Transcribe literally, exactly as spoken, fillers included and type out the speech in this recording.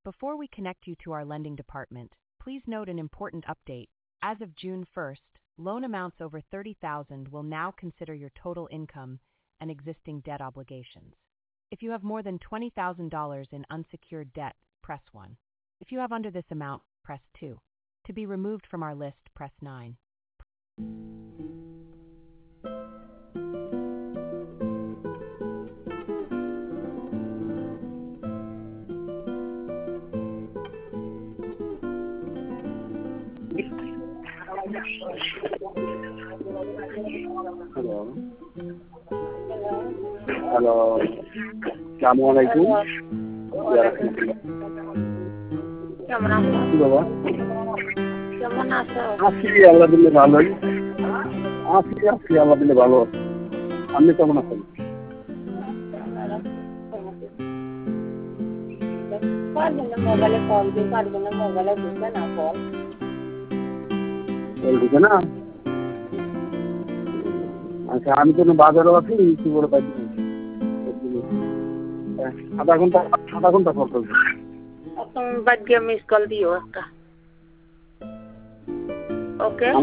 Before we connect you to our lending department, please note an important update. As of June first, loan amounts over thirty thousand dollars will now consider your total income and existing debt obligations. If you have more than twenty thousand dollars in unsecured debt, press one. If you have under this amount, press two. To be removed from our list, press nine. Hello hello अस्सलामुअलैकुम কেমন আছো? কি বাবা কেমন আছো? আছি আল্লাহ দিলে ভালোই আছি আছি আল্লাহ দিলে ভালো আপনি কেমন আছেন কদিন মোবাইলে কল দিয়ে কদিন মোবাইলে ঢুকে না কল কল ঢুকে না আচ্ছা আমি তো বাজারে আছি কি বলে পাই আধা ঘন্টা আধা ঘন্টা পর করবো তুমি বাদ দিয়ে মিস কল দিও একটা ওকে